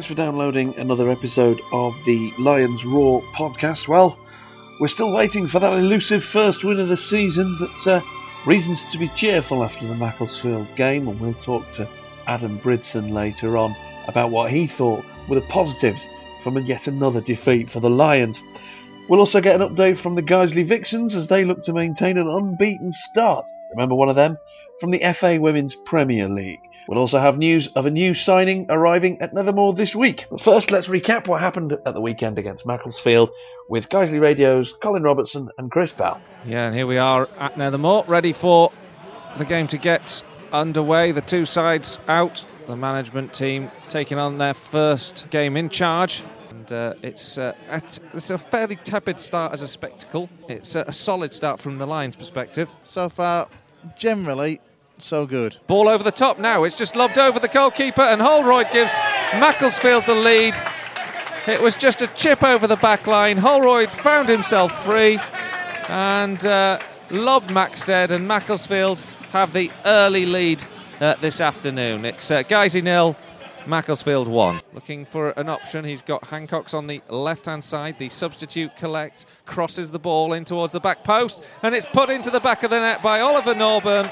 thanks for downloading another episode of the Lions Roar podcast. Well, we're still waiting for that elusive first win of the season, but reasons to be cheerful after the Macclesfield game, and we'll talk to Adam Bridson later on about what he thought were the positives from yet another defeat for the Lions. We'll also get an update from the Guiseley Vixens as they look to maintain an unbeaten start. Remember one of them? From the FA Women's Premier League. We'll also have news of a new signing arriving at Nethermore this week. But first, let's recap what happened at the weekend against Macclesfield with Guiseley Radio's Colin Robertson and Chris Bell. Yeah, and here we are at Nethermore, ready for the game to get underway. The two sides out, the management team taking on their first game in charge. And it's a fairly tepid start as a spectacle. It's a solid start from the Lions' perspective. So far, generally, so good. Ball over the top now. It's just lobbed over the goalkeeper, and Holroyd gives Macclesfield the lead. It was just a chip over the back line. Holroyd found himself free and lobbed Maxted, and Macclesfield have the early lead this afternoon. It's Guiseley 0, Macclesfield 1. Looking for an option. He's got Hancock's on the left-hand side. The substitute collects, crosses the ball in towards the back post, and it's put into the back of the net by Oliver Norburn.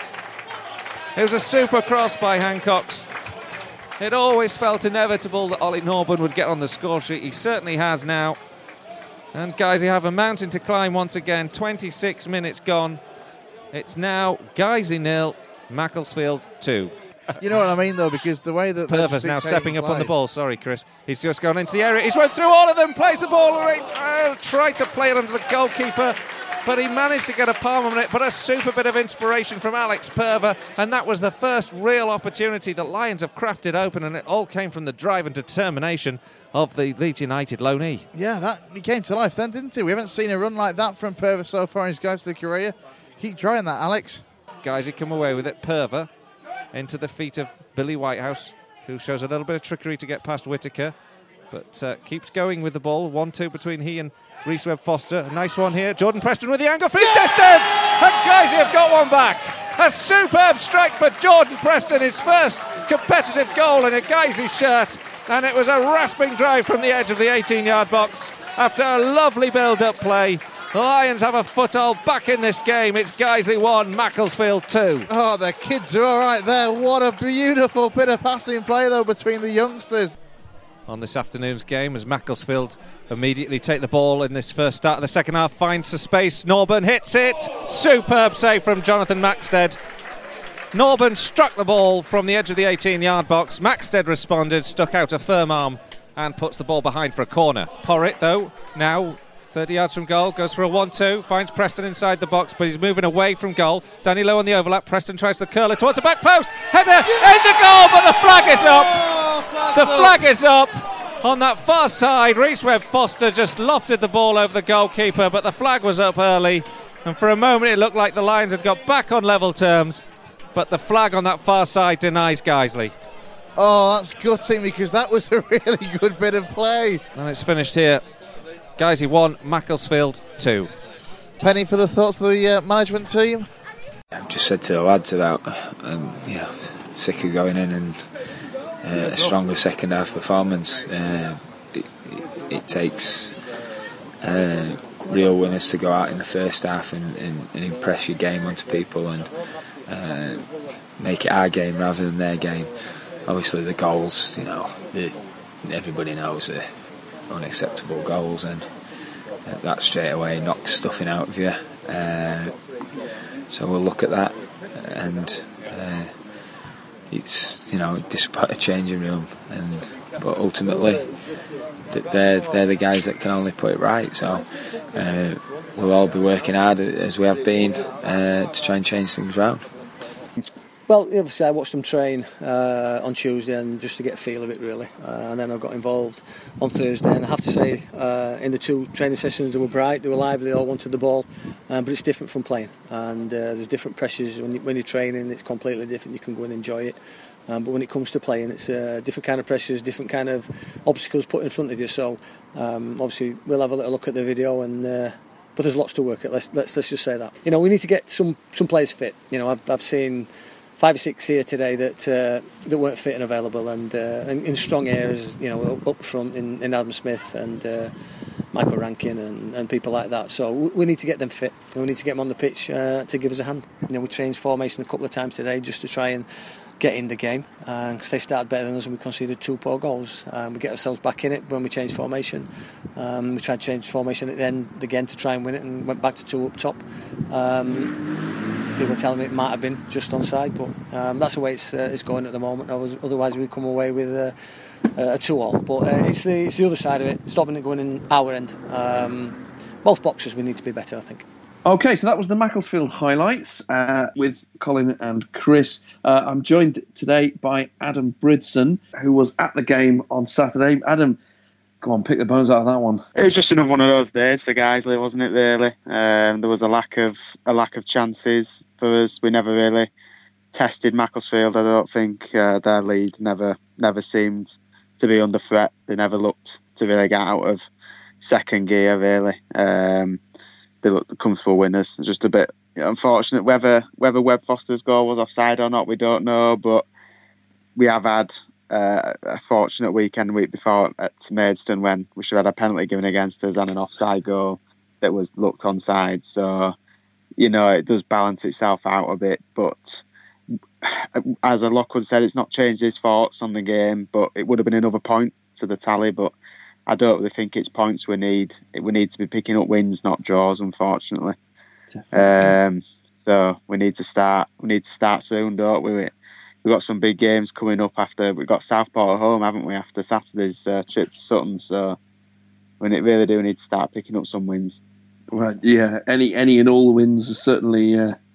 It was a super cross by Hancock's. It always felt inevitable that Ollie Norburn would get on the score sheet. He certainly has now. And Guiseley have a mountain to climb once again. 26 minutes gone. It's now Guiseley 0, Macclesfield 2. You know what I mean, though, because the way that... Purvis now stepping up on the ball. Sorry, Chris. He's just gone into the area. He's run through all of them, plays the ball right. Tried to play it under the goalkeeper, but he managed to get a palm on it. But a super bit of inspiration from Alex Purver, and that was the first real opportunity that Lions have crafted open, and it all came from the drive and determination of the Leeds United loanee. Yeah, he came to life then, didn't he? We haven't seen a run like that from Purver so far in his Guiseley career. Keep trying that, Alex. Guiseley come away with it. Purver into the feet of Billy Whitehouse, who shows a little bit of trickery to get past Whittaker, but keeps going with the ball. 1-2 between he and Rhys Webb-Foster. A nice one here. Jordan Preston with the angle for his distance, and Guiseley have got one back. A superb strike for Jordan Preston, his first competitive goal in a Guiseley shirt, and it was a rasping drive from the edge of the 18-yard box after a lovely build-up play. The Lions have a foothold back in this game. It's Guiseley 1, Macclesfield 2. Oh, the kids are all right there. What a beautiful bit of passing play, though, between the youngsters. On this afternoon's game, as Macclesfield immediately take the ball in this first start of the second half, finds the space. Norburn hits it. Superb save from Jonathan Maxted. Norburn struck the ball from the edge of the 18-yard box. Maxted responded, stuck out a firm arm, and puts the ball behind for a corner. Porritt, though, now 30 yards from goal, goes for a 1-2, finds Preston inside the box, but he's moving away from goal. Danny Lowe on the overlap. Preston tries the curler towards the back post. Header in the goal, but the flag is up. The flag is up on that far side. Rhys Webb-Foster just lofted the ball over the goalkeeper, but the flag was up early, and for a moment it looked like the Lions had got back on level terms, but the flag on that far side denies Guiseley. Oh, that's gutting, because that was a really good bit of play. And it's finished here. Guiseley 1, Macclesfield 2. Penny, for the thoughts of the management team? I've just said to the lads about sick of going in and a stronger second half performance. It takes real winners to go out in the first half and impress your game onto people and make it our game rather than their game. Obviously the goals, everybody knows they're unacceptable goals, and that straight away knocks stuffing out of you. So we'll look at that, and it's despite a changing room, but ultimately they're the guys that can only put it right. So we'll all be working hard as we have been to try and change things around. Well, obviously I watched them train on Tuesday, and just to get a feel of it really, and then I got involved on Thursday, and I have to say in the two training sessions they were bright, they were lively, they all wanted the ball, but it's different from playing, and there's different pressures when you're training. It's completely different. You can go and enjoy it, but when it comes to playing, it's different kind of pressures, different kind of obstacles put in front of you. So obviously we'll have a little look at the video, and but there's lots to work at. Let's just say that. We need to get some players fit. I've seen 5 or 6 here today that weren't fit and available, and in strong areas, up front in Adam Smith and Michael Rankin and people like that. So we need to get them fit, and we need to get them on the pitch to give us a hand. We changed formation a couple of times today just to try and get in the game, because they started better than us and we conceded 2 poor goals. We get ourselves back in it when we changed formation. We tried to change formation at the end again to try and win it, and went back to 2 up top. People are telling me it might have been just onside, but that's the way it's going at the moment. Otherwise we come away with a 2-2. But it's the other side of it, stopping it going in our end. Both boxes we need to be better, I think. Okay, so that was the Macclesfield highlights with Colin and Chris. I'm joined today by Adam Bridson, who was at the game on Saturday. Adam, go on, pick the bones out of that one. It was just another one of those days for Guiseley, wasn't it? Really, there was a lack of chances for us. We never really tested Macclesfield. I don't think their lead never seemed to be under threat. They never looked to really get out of second gear. Really. They look comfortable winners. It's just a bit unfortunate whether Webb Foster's goal was offside or not. We don't know, but we have had a fortunate weekend the week before at Maidstone when we should have had a penalty given against us and an offside goal that was looked onside. So it does balance itself out a bit. But as Lockwood said, it's not changed his thoughts on the game. But it would have been another point to the tally. But I don't really think it's points we need. We need to be picking up wins, not draws, unfortunately. So we need to start. We need to start soon, don't we? We've got some big games coming up after. We've got Southport at home, haven't we? After Saturday's trip to Sutton, so we really do need to start picking up some wins. Well, yeah. Any and all wins are certainly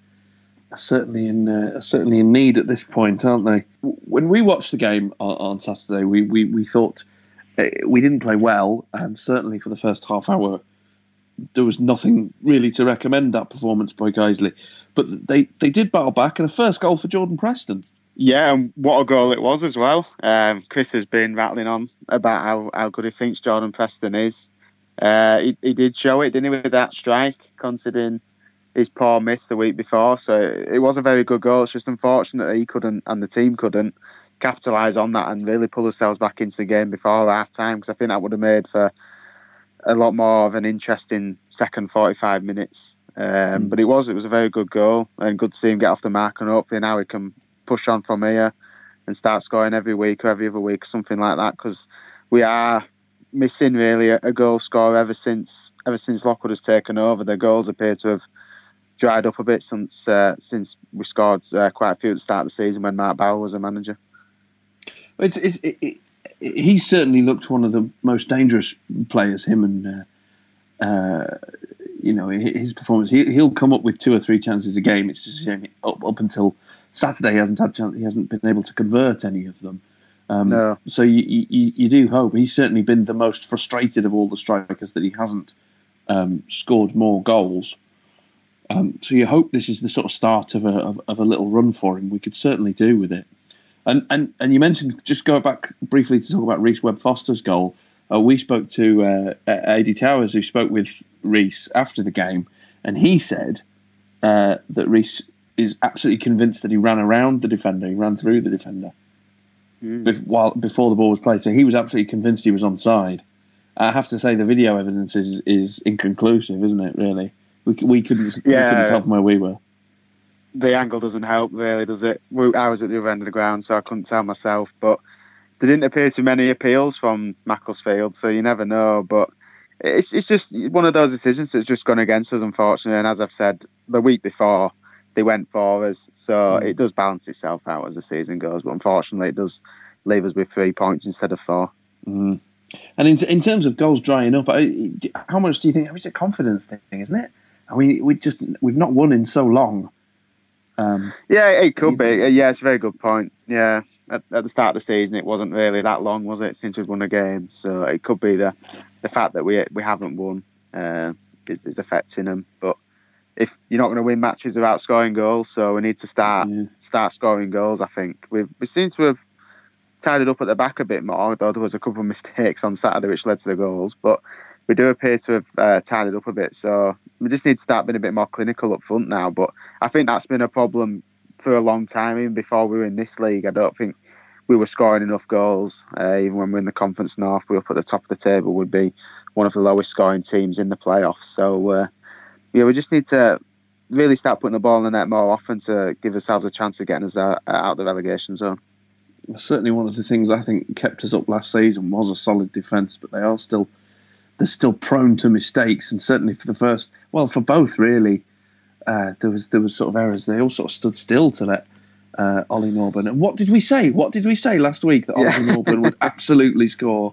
in need at this point, aren't they? When we watched the game on Saturday, we thought. We didn't play well, and certainly for the first half hour, there was nothing really to recommend that performance by Guiseley. But they did battle back, and a first goal for Jordan Preston. Yeah, and what a goal it was as well. Chris has been rattling on about how good he thinks Jordan Preston is. He did show it, didn't he, with that strike, considering his poor miss the week before. So it was a very good goal. It's just unfortunate that he couldn't, and the team couldn't, capitalise on that and really pull ourselves back into the game before half time, because I think that would have made for a lot more of an interesting second 45 minutes. But it was a very good goal, and good to see him get off the mark, and hopefully now he can push on from here and start scoring every week or every other week, something like that, because we are missing really a goal scorer ever since Lockwood has taken over. The goals appear to have dried up a bit since we scored quite a few at the start of the season when Mark Bauer was a manager. He certainly looked one of the most dangerous players. Him and his performance. He'll come up with 2 or 3 chances a game. It's just up until Saturday he hasn't been able to convert any of them. No. So you do hope. He's certainly been the most frustrated of all the strikers that he hasn't scored more goals. So you hope this is the sort of start of a little run for him. We could certainly do with it. And you mentioned, just go back briefly to talk about Rhys Webb-Foster's goal. We spoke to Adi Towers, who spoke with Rhys after the game, and he said that Rhys is absolutely convinced that he ran around the defender, he ran through the defender before the ball was played. So he was absolutely convinced he was onside. I have to say the video evidence is inconclusive, isn't it? Really, we couldn't tell from where we were. The angle doesn't help, really, does it? I was at the other end of the ground, so I couldn't tell myself. But there didn't appear to be many appeals from Macclesfield, so you never know. But it's just one of those decisions that's just gone against us, unfortunately. And as I've said, the week before, they went for us. So it does balance itself out as the season goes. But unfortunately, it does leave us with 3 points instead of 4. Mm. And in terms of goals drying up, how much do you think? It's a confidence thing, isn't it? We've not won in so long. Yeah, it could be. Yeah, it's a very good point. Yeah, at the start of the season, it wasn't really that long, was it, since we've won a game? So it could be the fact that we haven't won is affecting them. But if you're not going to win matches without scoring goals, so we need to start scoring goals. I think we seem to have tidied up at the back a bit more, though there was a couple of mistakes on Saturday which led to the goals. But we do appear to have tidied up a bit, so we just need to start being a bit more clinical up front now. But I think that's been a problem for a long time, even before we were in this league. I don't think we were scoring enough goals. Even when we were in the Conference North, we were up at the top of the table, would be one of the lowest scoring teams in the playoffs. So, we just need to really start putting the ball in the net more often to give ourselves a chance of getting us out of the relegation zone. Certainly one of the things I think kept us up last season was a solid defence, but they're still prone to mistakes, and certainly for both really, there was sort of errors. They all sort of stood still to let Ollie Norburn. And what did we say? What did we say last week that Ollie Norburn would absolutely score?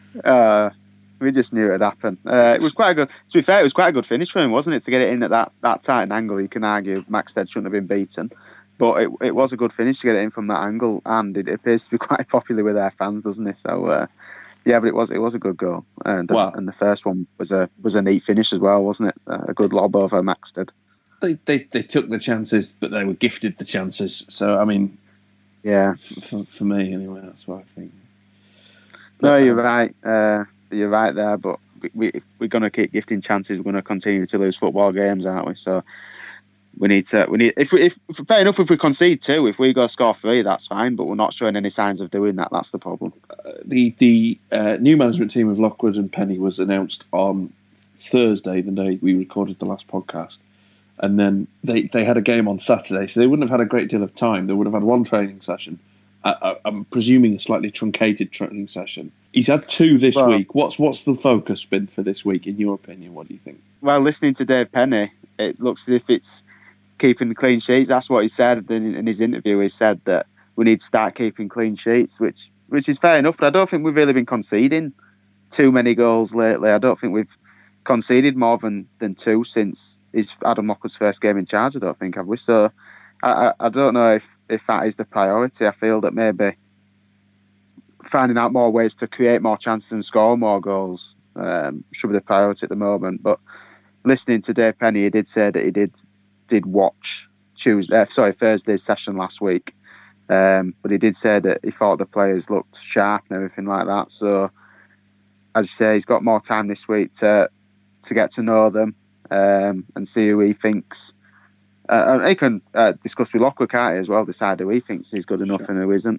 We just knew it would happen. It was quite a good. To be fair, it was quite a good finish for him, wasn't it? To get it in at that tight an angle, you can argue Maxted shouldn't have been beaten. But it was a good finish to get it in from that angle, and it appears to be quite popular with their fans, doesn't it? So but it was a good goal, and the first one was a neat finish as well, wasn't it? A good lob over Maxted. They took the chances, but they were gifted the chances. So I mean, yeah, for me anyway, that's what I think. But, no, you're right. You're right there, but if we're going to keep gifting chances, we're going to continue to lose football games, aren't we? So. We need fair enough if we concede 2, if we go score 3, that's fine, but we're not showing any signs of doing that. That's the problem. The new management team of Lockwood and Penny was announced on Thursday, the day we recorded the last podcast, and then they had a game on Saturday, so they wouldn't have had a great deal of time. They would have had one training session. I'm presuming a slightly truncated training session. He's had 2 this week. What's the focus been for this week, in your opinion? What do you think? Well, listening to Dave Penny, it looks as if it's keeping clean sheets. That's what he said in his interview. He said that we need to start keeping clean sheets, which is fair enough, but I don't think we've really been conceding too many goals lately. I don't think we've conceded more than 2 since Adam Lockwood's first game in charge, I don't think, have we? So I don't know if that is the priority. I feel that maybe finding out more ways to create more chances and score more goals should be the priority at the moment. But listening to Dave Penny, he did say that he did watch Thursday's session last week, but he did say that he thought the players looked sharp and everything like that. So, as you say, he's got more time this week to get to know them and see who he thinks. And he can discuss with Lockwood, can't he, as well, decide who he thinks is good enough and who isn't.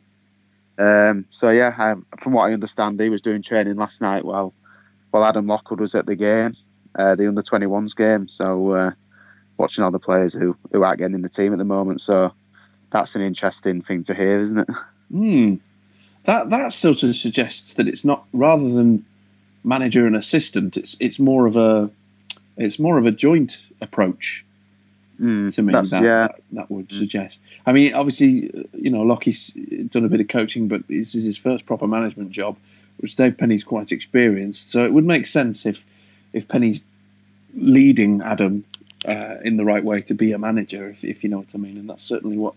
From what I understand, he was doing training last night while Adam Lockwood was at the game, the under-21s game. So. Watching all the players who aren't getting in the team at the moment, so that's an interesting thing to hear, isn't it? That sort of suggests that it's not, rather than manager and assistant, it's more of a joint approach to me. That would suggest. I mean, obviously, Lockie's done a bit of coaching, but this is his first proper management job, which Dave Penny's quite experienced. So it would make sense if Penny's leading Adam in the right way to be a manager, if you know what I mean. And that's certainly one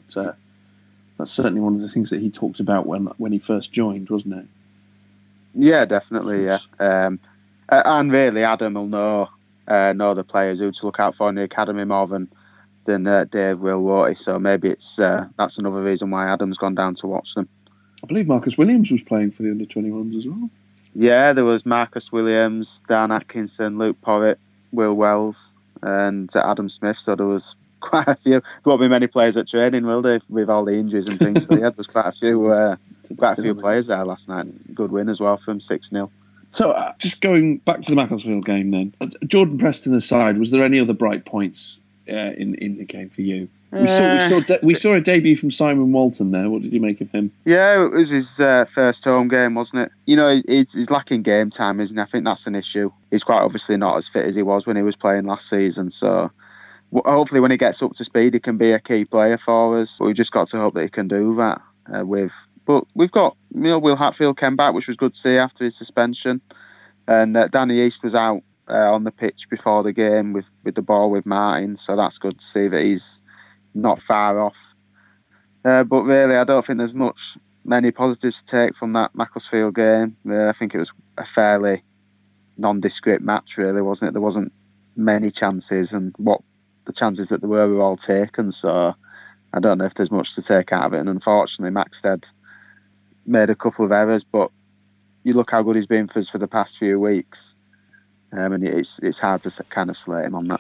of the things that he talked about when he first joined, wasn't it? Yeah, definitely. Yeah, and really, Adam will know the players who to look out for in the academy more than Dave will, won't he? So maybe it's that's another reason why Adam's gone down to watch them. I believe Marcus Williams was playing for the under-21s as well. Yeah, there was Marcus Williams, Dan Atkinson, Luke Porritt, Will Wells, and Adam Smith. So there was quite a few. There won't be many players at training, will there, with all the injuries and things? So yeah, there was quite a few players there last night. Good win as well from 6-0. So just going back to the Macclesfield game then, Jordan Preston aside, was there any other bright points in the game for you? We saw a debut from Simon Walton there. What did you make of him? Yeah, it was his first home game, wasn't it? You know, he's lacking game time, isn't he? I think that's an issue. He's quite obviously not as fit as he was when he was playing last season. So hopefully when he gets up to speed, he can be a key player for us. But we've just got to hope that he can do that. But we've got Will Hatfield came back, which was good to see after his suspension. And Danny East was out on the pitch before the game with the ball with Martin. So that's good to see that he's not far off. But really, I don't think there's many positives to take from that Macclesfield game. I think it was a fairly nondescript match, really, wasn't it? There wasn't many chances, and what the chances that there were all taken. So I don't know if there's much to take out of it. And unfortunately, Maxted made a couple of errors, but you look how good he's been for us for the past few weeks, and it's hard to kind of slate him on that.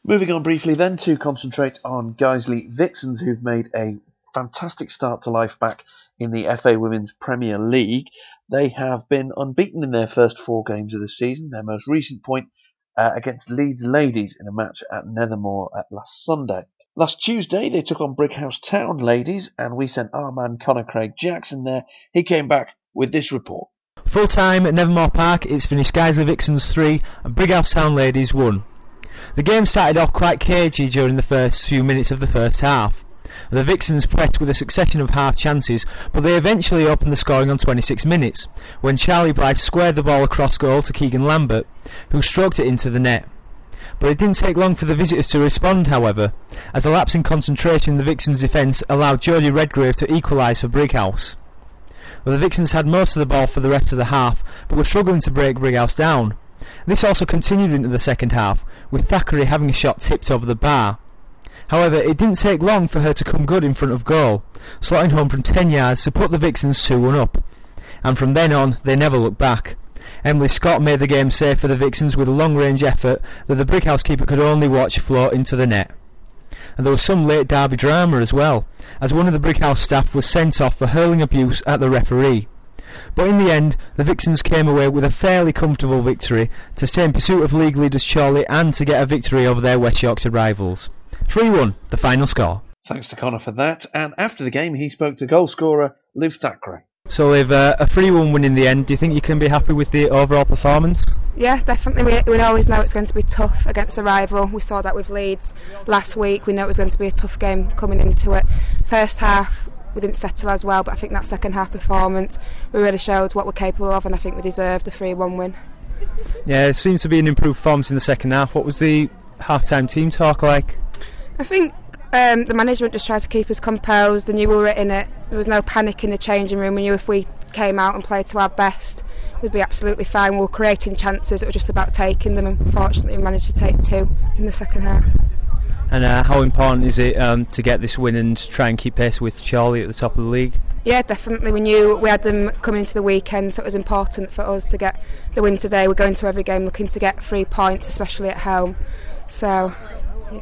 Moving on briefly then to concentrate on Guiseley Vixens, who've made a fantastic start to life back in the FA Women's Premier League. They have been unbeaten in their first 4 games of the season, their most recent point against Leeds Ladies in a match at Nethermoor last Sunday. Last Tuesday, they took on Brighouse Town Ladies, and we sent our man Conor Craig Jackson there. He came back with this report. Full time at Nethermoor Park, it's finished Guiseley Vixens 3 and Brighouse Town Ladies 1. The game started off quite cagey during the first few minutes of the first half. The Vixens pressed with a succession of half chances, but they eventually opened the scoring on 26 minutes, when Charlie Blythe squared the ball across goal to Keegan Lambert, who stroked it into the net. But it didn't take long for the visitors to respond, however, as a lapse in concentration in the Vixens' defence allowed Jodie Redgrave to equalise for Brighouse. Well, the Vixens had most of the ball for the rest of the half, but were struggling to break Brighouse down. This also continued into the second half, with Thackeray having a shot tipped over the bar. However, it didn't take long for her to come good in front of goal, slotting home from 10 yards to put the Vixens 2-1 up. And from then on, they never looked back. Emily Scott made the game safe for the Vixens with a long-range effort that the Brighouse keeper could only watch float into the net. And there was some late derby drama as well, as one of the Brighouse staff was sent off for hurling abuse at the referee. But in the end, the Vixens came away with a fairly comfortable victory to stay in pursuit of league leaders Chorley and to get a victory over their West Yorkshire rivals. 3-1, the final score. Thanks to Conor for that. And after the game, he spoke to goal scorer Liv Thackeray. So Liv, a 3-1 win in the end. Do you think you can be happy with the overall performance? Yeah, definitely. We always know it's going to be tough against a rival. We saw that with Leeds last week. We know it was going to be a tough game coming into it. First half, we didn't settle as well, but I think that second half performance, we really showed what we're capable of, and I think we deserved a 3-1 win. Yeah, it seems to be an improved performance in the second half. What was the half-time team talk like? I think the management just tried to keep us composed. They knew we were in it. There was no panic in the changing room. We knew if we came out and played to our best, we'd be absolutely fine. We were creating chances. It was just about taking them, and fortunately we managed to take 2 in the second half. And how important is it to get this win and try and keep pace with Chorley at the top of the league? Yeah, definitely. We knew we had them coming into the weekend, so it was important for us to get the win today. We're going to every game looking to get 3 points, especially at home. So, yeah.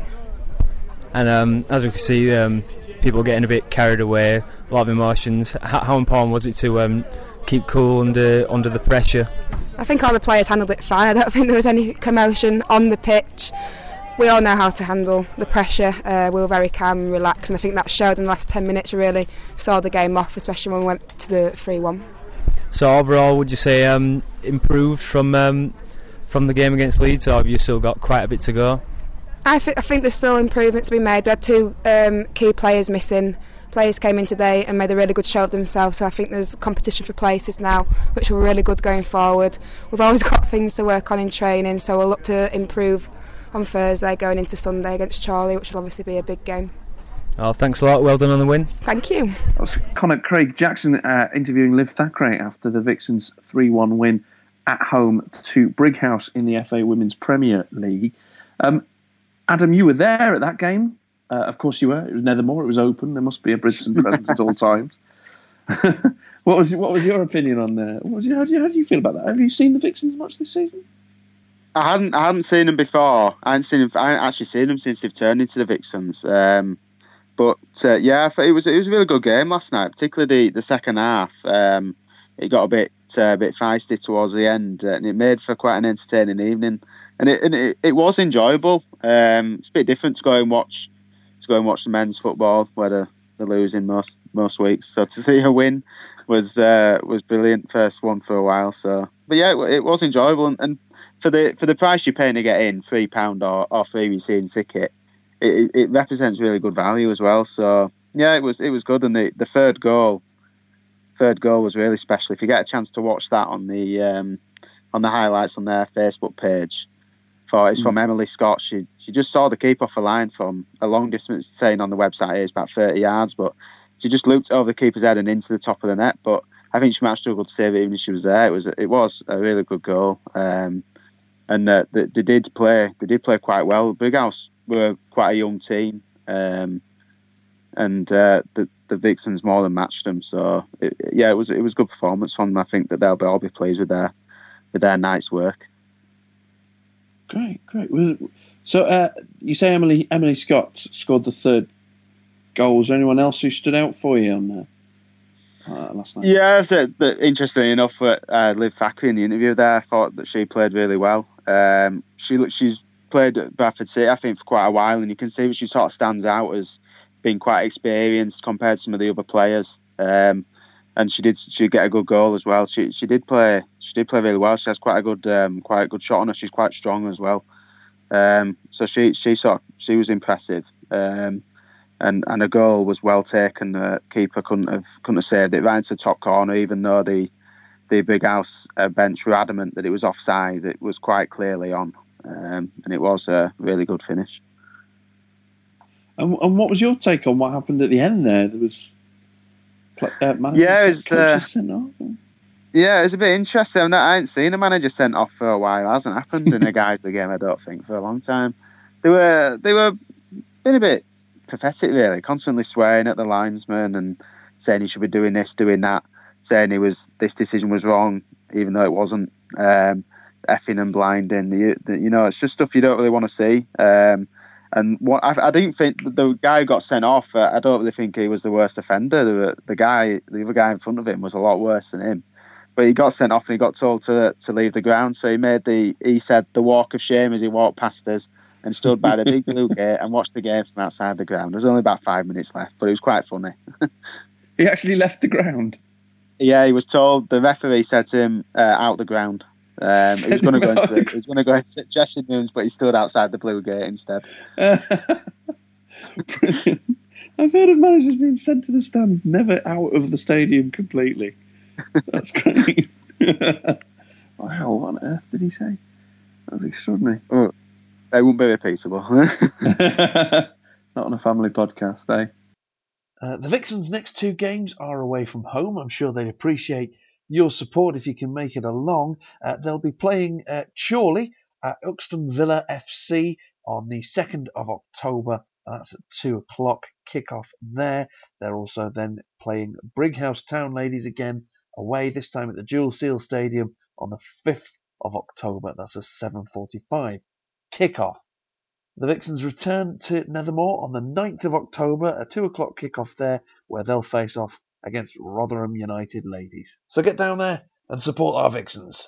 And as we can see, people getting a bit carried away, a lot of emotions. How important was it to keep cool under the pressure? I think all the players handled it fine. I don't think there was any commotion on the pitch. We all know how to handle the pressure. We were very calm and relaxed, and I think that showed in the last 10 minutes. We really saw the game off, especially when we went to the 3-1. So overall, would you say improved from the game against Leeds, or have you still got quite a bit to go? I think there's still improvements to be made. We had 2 key players missing. Players came in today and made a really good show of themselves, so I think there's competition for places now, which will be really good going forward. We've always got things to work on in training, so we'll look to improve on Thursday going into Sunday against Chorley, which will obviously be a big game. Oh, thanks a lot. Well done on the win. Thank you. That was Conor Craig Jackson interviewing Liv Thackeray after the Vixens' 3-1 win at home to Brighouse in the FA Women's Premier League. Adam, you were there at that game. Of course you were. It was Nethermoor. It was open. There must be a Bridgestone presence at all times. What was your opinion on how do you feel about that? Have you seen the Vixens much this season? I hadn't seen them before. I hadn't actually seen them since they've turned into the Vixens. But it was a really good game last night, particularly the second half. It got a bit feisty towards the end, and it made for quite an entertaining evening. And it was enjoyable. It's a bit different to go and watch the men's football where they're losing most weeks. So to see a win was brilliant. First one for a while. So, but yeah, it was enjoyable. And for the price you're paying to get in, £3 or free season ticket, it represents really good value as well. So yeah, it was good. And the third goal was really special. If you get a chance to watch that on the highlights on their Facebook page, it's from Emily Scott. She just saw the keeper off a line from a long distance, saying on the website it's about 30 yards, but she just looked over the keeper's head and into the top of the net. But I think she might struggle to save it even if she was there. It was a really good goal. And they did play quite well. Brighouse were quite a young team, and the Vixens more than matched them. So it was a good performance from them. I think that they'll all be pleased with their night's work. Great. So you say Emily Scott scored the third goal. Was there anyone else who stood out for you on last night? Yeah, interestingly enough, Liv Thackeray in the interview there, I thought that she played really well. She's played at Bradford City, I think, for quite a while, and you can see that she sort of stands out as being quite experienced compared to some of the other players. And she get a good goal as well. She did play really well. She has quite a good shot on her. She's quite strong as well. So she was impressive. And a goal was well taken. The keeper couldn't have saved it right into the top corner, even though the Big House bench were adamant that it was offside. It was quite clearly on, and it was a really good finish. And what was your take on what happened at the end there? There was sent off. Yeah, it was a bit interesting. I ain't seen a manager sent off for a while. It hasn't happened in a Guiseley game, I don't think, for a long time. They were being a bit pathetic, really, constantly swearing at the linesman and saying he should be doing this, doing that, saying this decision was wrong, even though it wasn't, effing and blinding. It's just stuff you don't really want to see. And what I didn't think the guy who got sent off, I don't really think he was the worst offender. The other guy in front of him was a lot worse than him. But he got sent off and he got told to leave the ground. So he said the walk of shame as he walked past us and stood by the big blue gate and watched the game from outside the ground. There's only about 5 minutes left, but it was quite funny. He actually left the ground? Yeah, he was told. The referee said to him, out the ground. He was going to go into dressing rooms, but he stood outside the blue gate instead. Brilliant. I've heard of managers being sent to the stands, never out of the stadium completely. That's great. Wow, what on earth did he say? That's extraordinary. Oh, they won't be repeatable. Not on a family podcast, eh? The Vixens' next 2 games are away from home. I'm sure they'd appreciate your support if you can make it along. They'll be playing Chorley at Uxton Villa FC on the 2nd of October. That's at 2 o'clock kickoff there. They're also then playing Brighouse Town Ladies again away, this time at the Jewel Seal Stadium on the 5th of October. That's a 7:45 kickoff. The Vixens return to Nethermore on the 9th of October, a 2 o'clock kickoff there, where they'll face off against Rotherham United Ladies. So get down there and support our Vixens.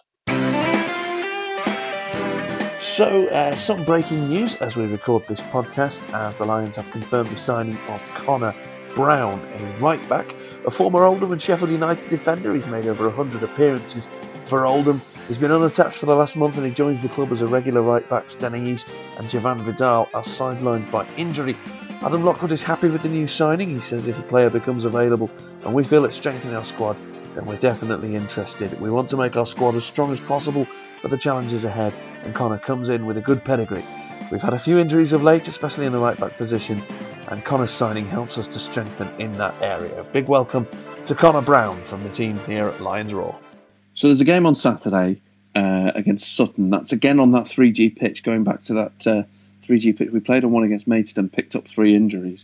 So, some breaking news as we record this podcast, as the Lions have confirmed the signing of Connor Brown, a right back, a former Oldham and Sheffield United defender. He's made over 100 appearances for Oldham. He's been unattached for the last month and he joins the club as a regular right back. Denny East and Javan Vidal are sidelined by injury. Adam Lockwood is happy with the new signing. He says if a player becomes available and we feel it's strengthening our squad, then we're definitely interested. We want to make our squad as strong as possible for the challenges ahead, and Connor comes in with a good pedigree. We've had a few injuries of late, especially in the right back position, and Connor's signing helps us to strengthen in that area. Big welcome to Connor Brown from the team here at Lions Roar. So there's a game on Saturday against Sutton. That's again on that 3G pitch, going back to that 3G pitch. We played on one against Maidstone, picked up 3 injuries.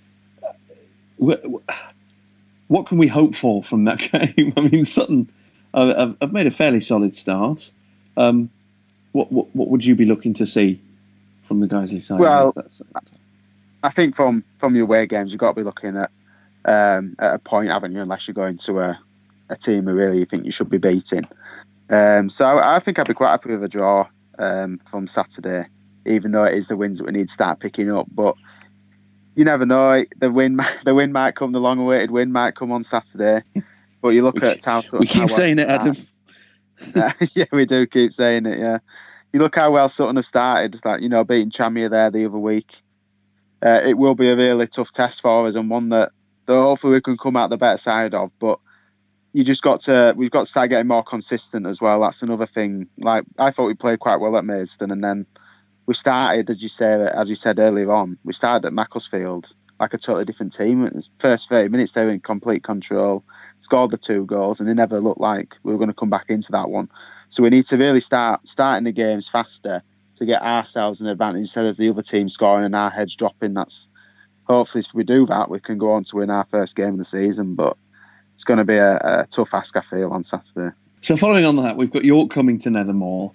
What can we hope for from that game? I mean, Sutton have made a fairly solid start. What would you be looking to see from the Guiseley side? Well, I think from your away games, you've got to be looking at a point, haven't you, unless you're going to a team who really you think you should be beating. So I think I'd be quite happy with a draw from Saturday, even though it is the wins that we need to start picking up. But you never know. The win might come, the long-awaited win might come on Saturday. But you look at how Sutton... We keep saying it, Adam. Yeah, we do keep saying it, yeah. You look how well Sutton have started, just like, beating Chamia there the other week. It will be a really tough test for us, and one that hopefully we can come out the better side of. But we've got to start getting more consistent as well. That's another thing. Like, I thought we played quite well at Maidstone, and then we started, as you said earlier on, we started at Macclesfield like a totally different team. The first 30 minutes they were in complete control, scored the 2 goals, and they never looked like we were going to come back into that one. So we need to really starting the games faster to get ourselves an advantage instead of the other team scoring and our heads dropping. That's hopefully if we do that, we can go on to win our first game of the season. But it's going to be a tough ask, I feel, on Saturday. So following on that, we've got York coming to Nethermore.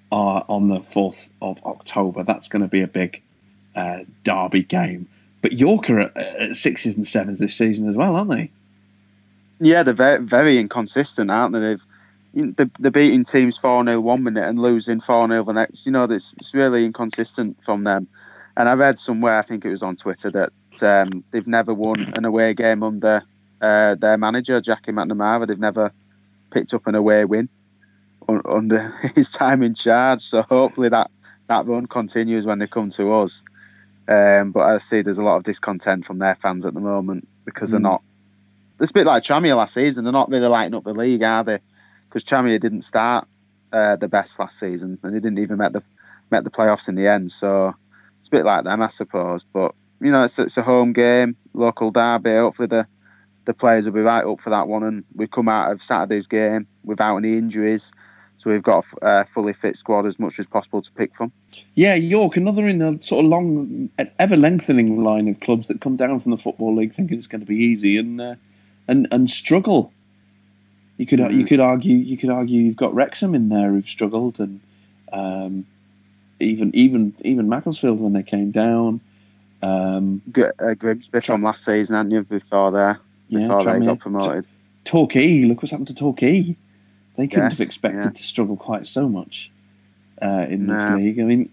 on the 4th of October. That's going to be a big derby game. But York are at 6s and 7s this season as well, aren't they? Yeah, they're very, very inconsistent, aren't they? They're beating teams 4-0 1 minute and losing 4-0 the next. It's really inconsistent from them. And I read somewhere, I think it was on Twitter, that they've never won an away game under their manager, Jackie McNamara. They've never picked up an away win under his time in charge. So hopefully that run continues when they come to us. But I see there's a lot of discontent from their fans at the moment because they're not. It's a bit like Tranmere last season. They're not really lighting up the league, are they? Because Tranmere didn't start the best last season, and they didn't even met the playoffs in the end. So it's a bit like them, I suppose. But it's a home game, local derby. Hopefully the players will be right up for that one, and we come out of Saturday's game without any injuries. So we've got a fully fit squad as much as possible to pick from. Yeah, York, another in a sort of long, ever-lengthening line of clubs that come down from the Football League thinking it's going to be easy and struggle. You could argue you've got Wrexham in there who've struggled, and even Macclesfield when they came down. Grimsby from last season, hadn't you? Before they got promoted. Torquay, look what's happened to Torquay. They couldn't have expected to struggle quite so much in this league. I mean,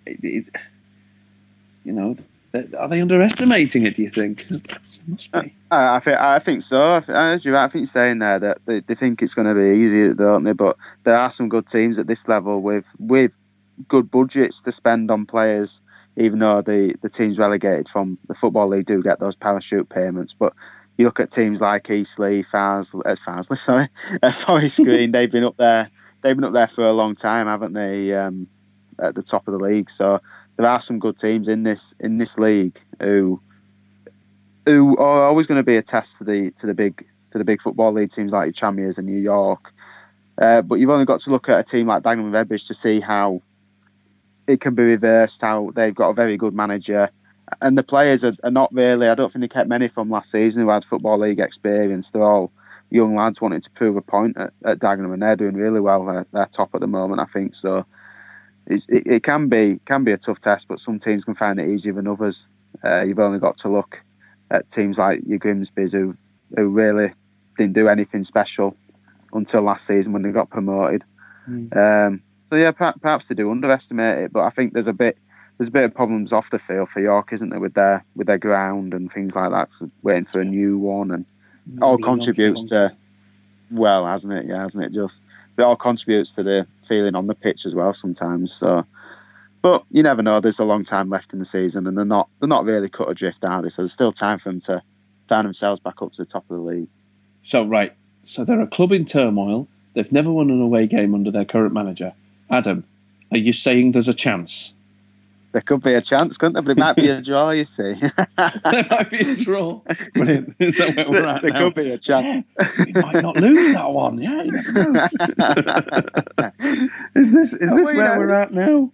are they underestimating it? Do you think? It must be. I think so. I think you're saying there that they think it's going to be easy, don't they? But there are some good teams at this level with good budgets to spend on players. Even though the teams relegated from the Football League do get those parachute payments, but you look at teams like Eastleigh, Forest Green. They've been up there for a long time, haven't they? At the top of the league. So there are some good teams in this league who are always going to be a test to the big Football League teams like your Tranmere's and New York. But you've only got to look at a team like Dagenham and Redbridge to see how it can be reversed. How they've got a very good manager. And the players are not really, I don't think they kept many from last season who had Football League experience. They're all young lads wanting to prove a point at Dagenham, and they're doing really well. They're top at the moment, I think. So it can be a tough test, but some teams can find it easier than others. You've only got to look at teams like your Grimsby's who really didn't do anything special until last season when they got promoted. So yeah, perhaps they do underestimate it, but I think there's a bit of problems off the field for York, isn't there, with their ground and things like that. So waiting for a new one, and all contributes to, well, hasn't it? Yeah, hasn't it? Just it all contributes to the feeling on the pitch as well sometimes. So, but you never know. There's a long time left in the season, and they're not really cut adrift, are they? So there's still time for them to find themselves back up to the top of the league. So they're a club in turmoil. They've never won an away game under their current manager. Adam, are you saying there's a chance? There could be a chance, couldn't there? But it might be a draw, you see. There might be a draw. Brilliant. Is that where we're at there now? Could be a chance. Yeah, we might not lose that one. Yeah, you never know. Is this where we're at now?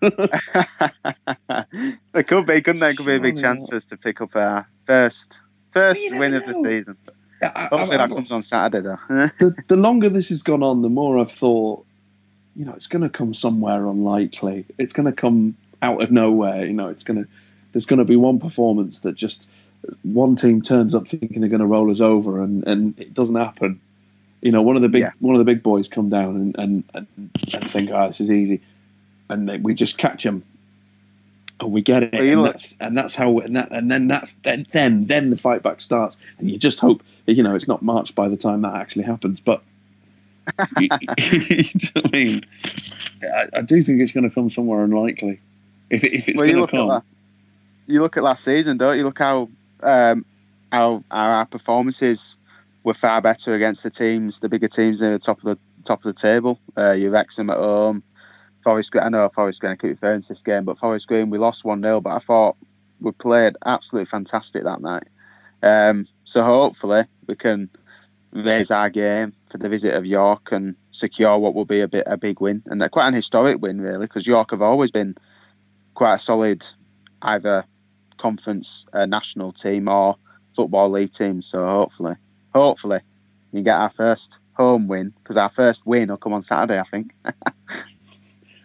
There could be, couldn't there? Could be a big chance for us to pick up our first win of the season. Hopefully that comes on Saturday, though. The longer this has gone on, the more I've thought, it's going to come somewhere unlikely. It's going to come out of nowhere. There's going to be one performance that just one team turns up thinking they're going to roll us over, and it doesn't happen. One of the big boys come down and think, this is easy, and we just catch them, and we get it, then the fight back starts, and you just hope it's not March by the time that actually happens, but. You know what I mean? I do think it's going to come somewhere unlikely. If it's going to come. You look at last season, don't you? Look how our performances were far better against the bigger teams near the top of the table. Your Wrexham at home, Forest Green. I know Forest Green. I keep referring to this game, but Forest Green, we lost 1-0, but I thought we played absolutely fantastic that night. So hopefully we can raise our game for the visit of York and secure what will be a big win, and quite an historic win really, because York have always been quite a solid either conference national team or Football League team. So hopefully you get our first home win, because our first win will come on Saturday, I think.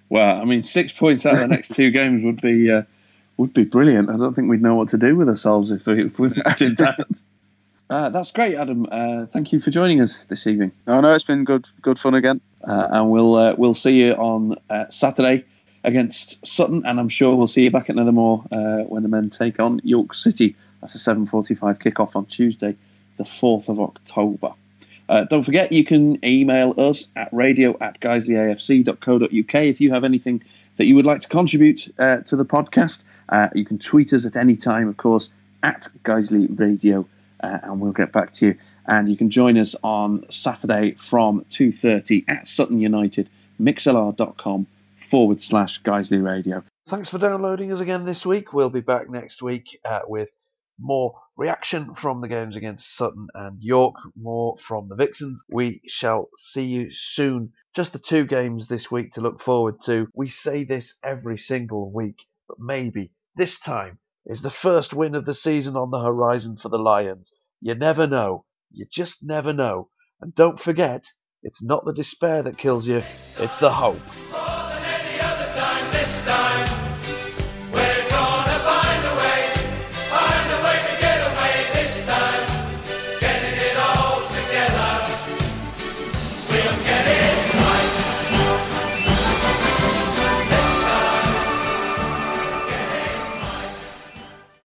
Well, I mean, 6 points out of the next 2 games would be brilliant. I don't think we'd know what to do with ourselves if we did that. That's great, Adam. Thank you for joining us this evening. No, it's been good fun again. And we'll see you on Saturday against Sutton, and I'm sure we'll see you back at Nethermore when the men take on York City. That's a 7:45 kickoff on Tuesday, the 4th of October. Don't forget, you can email us at radio@guiseleyafc.co.uk if you have anything that you would like to contribute to the podcast. You can tweet us at any time, of course, at Guiseley Radio, and we'll get back to you. And you can join us on Saturday from 2:30 at Sutton United, mixlr.com/Guiseley Radio. Thanks for downloading us again this week. We'll be back next week with more reaction from the games against Sutton and York, more from the Vixens. We shall see you soon. Just the 2 games this week to look forward to. We say this every single week, but maybe this time is the first win of the season on the horizon for the Lions. You never know. You just never know. And don't forget, it's not the despair that kills you, it's the hope.